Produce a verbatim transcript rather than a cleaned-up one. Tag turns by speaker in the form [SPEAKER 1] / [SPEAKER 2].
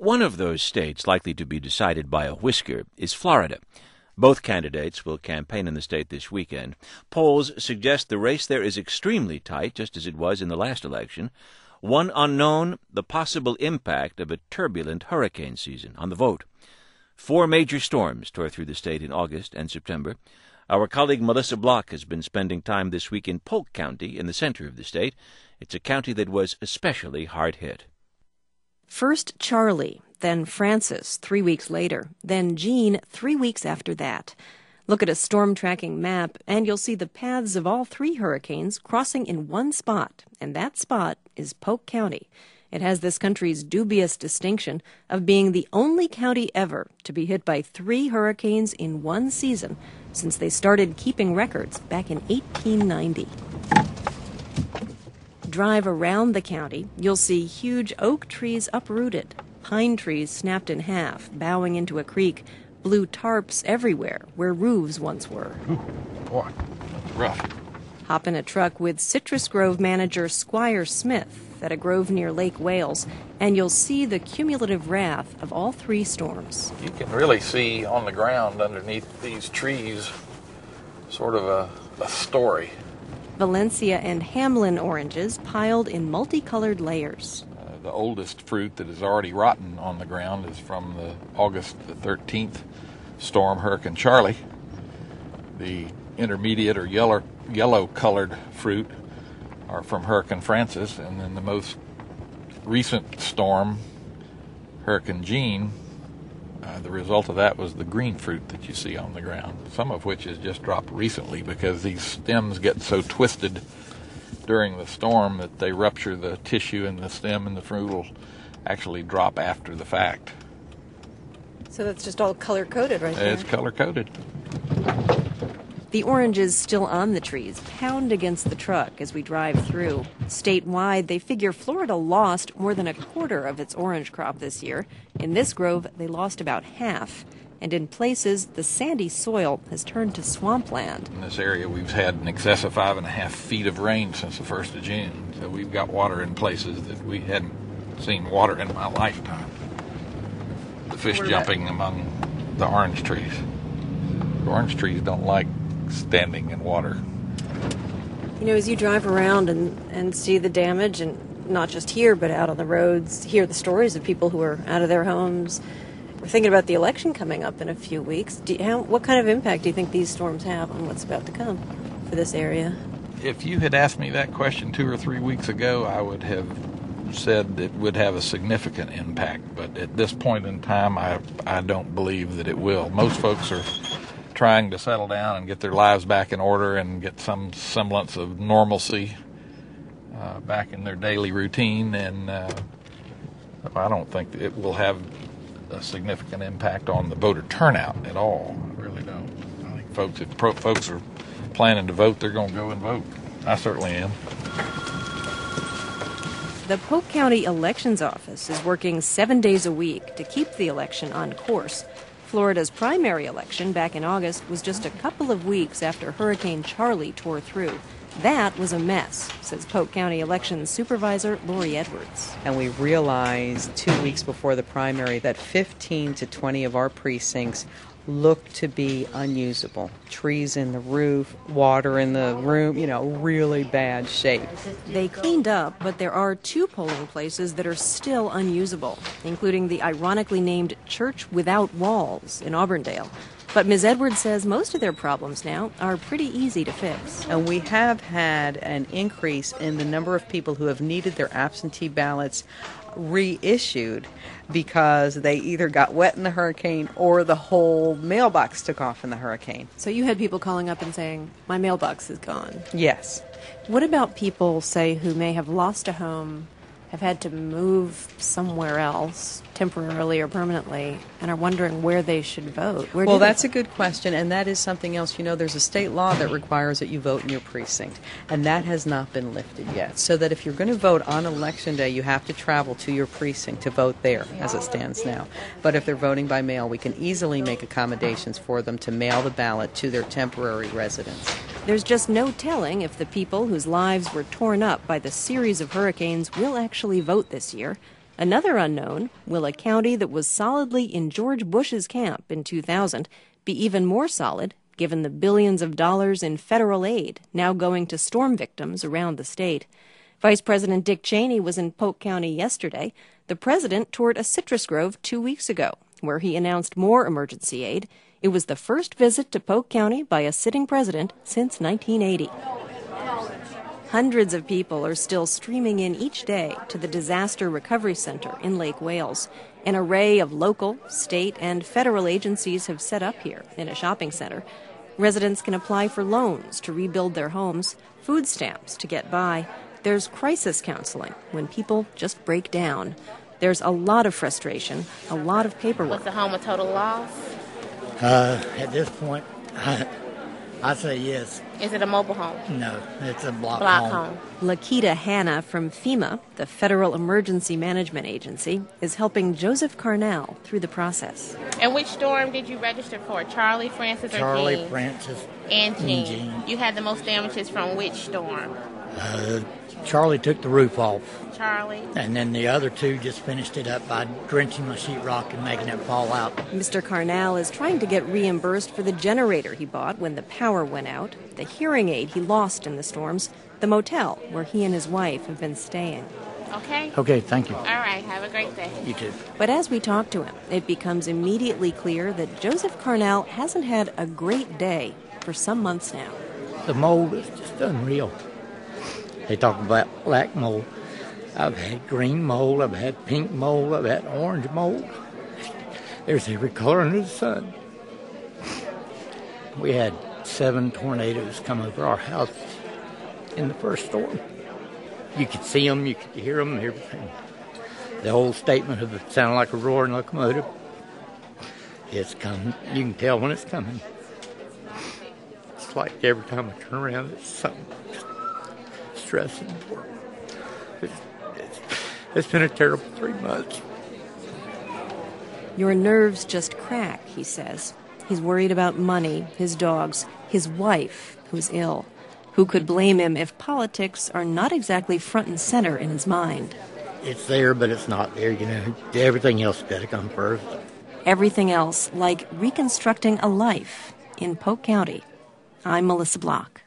[SPEAKER 1] One of those states likely to be decided by a whisker is Florida. Both candidates will campaign in the state this weekend. Polls suggest the race there is extremely tight, just as it was in the last election. One unknown, the possible impact of a turbulent hurricane season on the vote. Four major storms tore through the state in August and September. Our colleague Melissa Block has been spending time this week in Polk County in the center of the state. It's a county that was especially hard hit.
[SPEAKER 2] First Charlie, then Francis three weeks later, then Jean three weeks after that. Look at a storm tracking map, and you'll see the paths of all three hurricanes crossing in one spot, and that spot is Polk County. It has this country's dubious distinction of being the only county ever to be hit by three hurricanes in one season since they started keeping records back in eighteen ninety. Drive around the county, you'll see huge oak trees uprooted, pine trees snapped in half, bowing into a creek, blue tarps everywhere where roofs once were.
[SPEAKER 3] Ooh, boy, that's rough.
[SPEAKER 2] Hop in a truck with Citrus Grove manager Squire Smith at a grove near Lake Wales, and you'll see the cumulative wrath of all three storms.
[SPEAKER 3] You can really see on the ground underneath these trees sort of a, a story.
[SPEAKER 2] Valencia and Hamlin oranges piled in multicolored layers.
[SPEAKER 3] Uh, the oldest fruit that is already rotten on the ground is from the August the thirteenth storm, Hurricane Charlie. The intermediate or yellow, yellow-colored fruit are from Hurricane Francis, and then the most recent storm, Hurricane Jean, uh, the result of that was the green fruit that you see on the ground, some of which has just dropped recently because these stems get so twisted during the storm that they rupture the tissue in the stem, and the fruit will actually drop after the fact.
[SPEAKER 2] So that's just all color-coded right there?
[SPEAKER 3] It's color-coded.
[SPEAKER 2] The oranges still on the trees pound against the truck as we drive through. Statewide, they figure Florida lost more than a quarter of its orange crop this year. In this grove, they lost about half. And in places, the sandy soil has turned to swampland.
[SPEAKER 3] In this area, we've had in excess of five and a half feet of rain since the first of June. So we've got water in places that we hadn't seen water in my lifetime. The fish jumping among the orange trees. The orange trees don't like standing in water.
[SPEAKER 2] You know, as you drive around and, and see the damage, and not just here, but out on the roads, hear the stories of people who are out of their homes. We're thinking about the election coming up in a few weeks. Do you, how, what kind of impact do you think these storms have on what's about to come for this area?
[SPEAKER 3] If you had asked me that question two or three weeks ago, I would have said it would have a significant impact. But at this point in time, I, I don't believe that it will. Most folks are trying to settle down and get their lives back in order and get some semblance of normalcy uh, back in their daily routine, and uh, I don't think it will have a significant impact on the voter turnout at all. I really don't. I think folks, if pro- folks are planning to vote, they're going to go and vote. I certainly am.
[SPEAKER 2] The Polk County Elections Office is working seven days a week to keep the election on course. Florida's primary election back in August was just a couple of weeks after Hurricane Charlie tore through. That was a mess, says Polk County Elections Supervisor Lori Edwards.
[SPEAKER 4] And we realized two weeks before the primary that fifteen to twenty of our precincts looked to be unusable. Trees in the roof, water in the room, you know, really bad shape.
[SPEAKER 2] They cleaned up, but there are two polling places that are still unusable, including the ironically named Church Without Walls in Auburndale. But Miz Edwards says most of their problems now are pretty easy to fix.
[SPEAKER 4] And we have had an increase in the number of people who have needed their absentee ballots reissued because they either got wet in the hurricane or the whole mailbox took off in the hurricane.
[SPEAKER 2] So you had people calling up and saying, my mailbox is gone.
[SPEAKER 4] Yes.
[SPEAKER 2] What about people, say, who may have lost a home, have had to move somewhere else temporarily or permanently, and are wondering where they should vote? Where
[SPEAKER 4] well,
[SPEAKER 2] do
[SPEAKER 4] that's
[SPEAKER 2] they...
[SPEAKER 4] a good question, and that is something else. You know, there's a state law that requires that you vote in your precinct, and that has not been lifted yet. So that if you're going to vote on Election Day, you have to travel to your precinct to vote there, as it stands now. But if they're voting by mail, we can easily make accommodations for them to mail the ballot to their temporary residence.
[SPEAKER 2] There's just no telling if the people whose lives were torn up by the series of hurricanes will actually vote this year. Another unknown, will a county that was solidly in George Bush's camp in two thousand be even more solid given the billions of dollars in federal aid now going to storm victims around the state? Vice President Dick Cheney was in Polk County yesterday. The president toured a citrus grove two weeks ago, where he announced more emergency aid. It was the first visit to Polk County by a sitting president since nineteen eighty. Hundreds of people are still streaming in each day to the Disaster Recovery Center in Lake Wales. An array of local, state, and federal agencies have set up here in a shopping center. Residents can apply for loans to rebuild their homes, food stamps to get by. There's crisis counseling when people just break down. There's a lot of frustration, a lot of paperwork.
[SPEAKER 5] Was the home a total loss?
[SPEAKER 6] Uh, at this point, I, I say yes.
[SPEAKER 5] Is it a mobile home?
[SPEAKER 6] No, it's a block,
[SPEAKER 5] Block
[SPEAKER 6] home.
[SPEAKER 5] home.
[SPEAKER 2] Lakita Hanna from FEMA, the Federal Emergency Management Agency, is helping Joseph Carnell through the process.
[SPEAKER 5] And which storm did you register for? Charlie, Francis, or
[SPEAKER 6] Charlie,
[SPEAKER 5] Jean?
[SPEAKER 6] Francis,
[SPEAKER 5] And Jean.
[SPEAKER 6] and Jean.
[SPEAKER 5] You had the most damages from which storm?
[SPEAKER 6] Uh, Charlie took the roof off,
[SPEAKER 5] Charlie.
[SPEAKER 6] and then the other two just finished it up by drenching my sheetrock and making it fall out.
[SPEAKER 2] Mister Carnell is trying to get reimbursed for the generator he bought when the power went out, the hearing aid he lost in the storms, the motel where he and his wife have been staying.
[SPEAKER 5] Okay?
[SPEAKER 6] Okay, thank you.
[SPEAKER 5] All right. Have a great day.
[SPEAKER 6] You too.
[SPEAKER 2] But as we talk to him, it becomes immediately clear that Joseph Carnell hasn't had a great day for some months now.
[SPEAKER 6] The mold is just unreal. They talk about black mold. I've had green mold, I've had pink mold, I've had orange mold. There's every color under the sun. We had seven tornadoes come over our house in the first storm. You could see them, you could hear them, everything. The old statement of it sounded like a roaring locomotive. It's coming. You can tell when it's coming. It's like every time I turn around, it's something stressing. It's, it's, it's been a terrible three months.
[SPEAKER 2] Your nerves just crack, he says. He's worried about money, his dogs, his wife, who's ill. Who could blame him if politics are not exactly front and center in his mind?
[SPEAKER 6] It's there, but it's not there, you know. Everything else got to come first.
[SPEAKER 2] Everything else, like reconstructing a life in Polk County. I'm Melissa Block.